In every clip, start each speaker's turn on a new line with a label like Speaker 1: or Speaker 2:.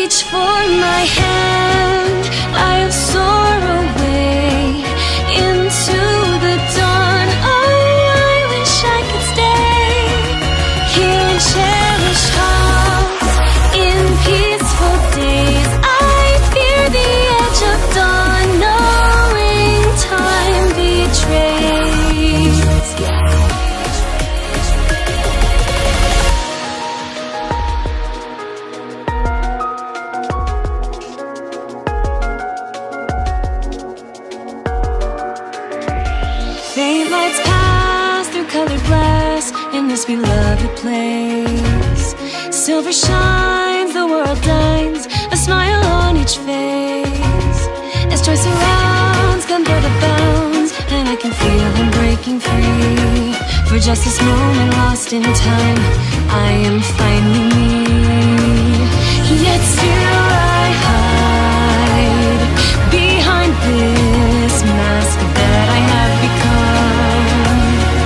Speaker 1: reach for my hand, I'll soar away into the dawn. Oh, I wish I could stay here and cherish hearts in peaceful days. I fear the edge of dawn, knowing time betrays. Faint lights pass through colored glass in this beloved place. Silver shines, the world dines, a smile on each face. As joy surrounds, come by the bounds, and I can feel I'm breaking free. For just this moment lost in time, I am finally me. Yet still I hide behind this mask that I have become.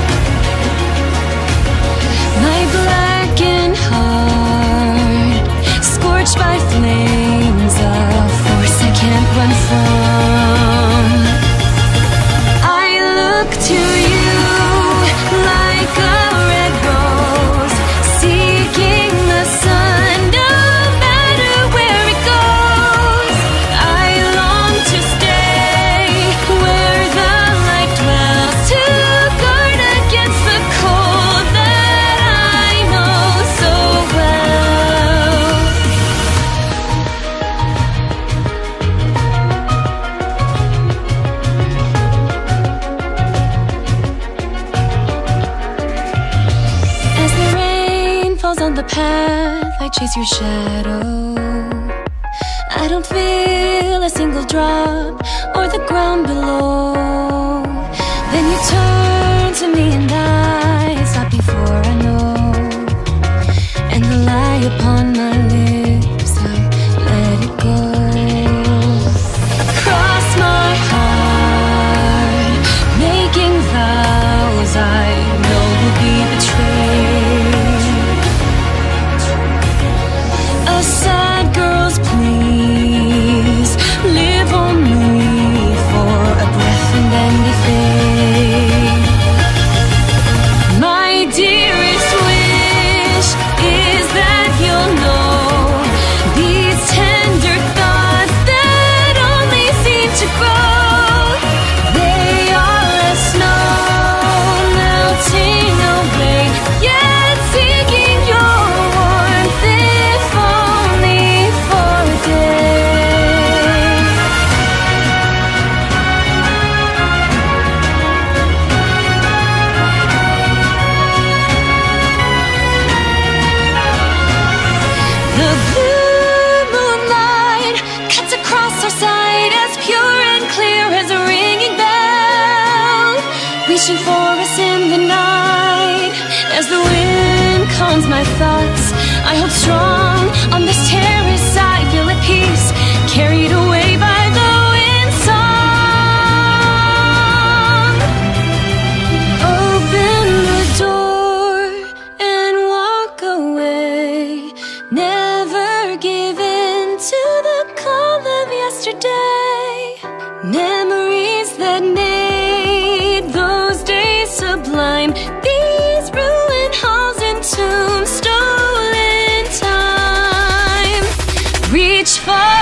Speaker 1: My blackened heart, scorched by flames of force I can't run from. I look to you like a red rose, seeking the sun, no matter where it goes. I long to stay where the light dwells, to guard against the cold that I know so well. As the rain falls on the path, I chase your shadow. I don't feel a single drop or the ground below. Then you turn to me and I stop before I know. And the lie upon my lips, I let it go. Cross my heart, making vows I know will be betrayed. A sad girl's please, live only for a breath and then they fade. My dearest wish is that you'll know these tender thoughts that only seem to grow. They are as snow melting away, yet seeking your warmth, if only for a day. The blue moonlight cuts across our sight, as pure and clear as a ringing bell, reaching for us in the night. As the wind calms my thoughts, I hold strong on this terrace. I feel at peace, carried away by the wind song. Open the door and walk away, never give in to the call of yesterday. Memories that made those days sublime, these ruined halls and tombs, stolen time. Reach for